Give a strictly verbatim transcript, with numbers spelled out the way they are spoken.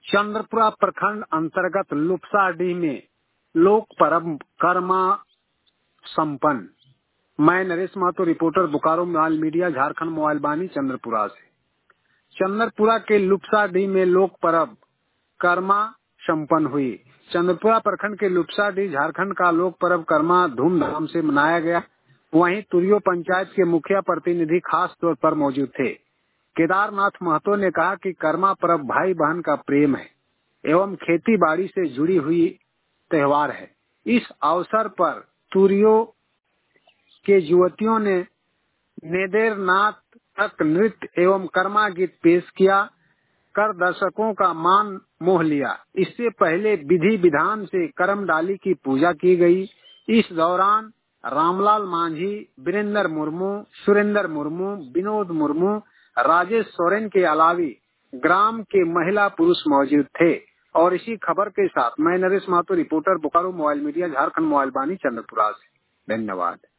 चंद्रपुरा प्रखंड अंतर्गत लुप्साडीह में लोक पर्व कर्मा संपन्न। मैं Naresh Mahato, reporter Bokaro mobile media, Jharkhand mobile बानी, चंद्रपुरा से। चंद्रपुरा के लुप्साडीह में लोक पर्व कर्मा संपन्न हुई। चंद्रपुरा प्रखंड के लुप्साडीह झारखंड का लोक पर्व कर्मा धूमधाम से मनाया गया। वहीं तुरियो पंचायत के मुखिया प्रतिनिधि खास तौर पर मौजूद थे। केदारनाथ महतो ने कहा कि कर्मा पर्व भाई बहन का प्रेम है एवं खेती बाड़ी से जुड़ी हुई त्योहार है। इस अवसर पर तुरियो के युवतियों ने नेदेर नाथ तक नृत्य एवं कर्मा गीत पेश किया कर दर्शकों का मान मोह लिया। इससे पहले विधि विधान से करम डाली की पूजा की गई। इस दौरान रामलाल मांझी, वीरेंद्र मुर्मू, सुरेंद्र मुर्मू, विनोद मुर्मू, राजेश सोरेन के अलावे ग्राम के महिला पुरुष मौजूद थे। और इसी खबर के साथ मैं Naresh Mahato, reporter Bokaro mobile media, Jharkhand mobile बानी, चंद्रपुरा से। धन्यवाद।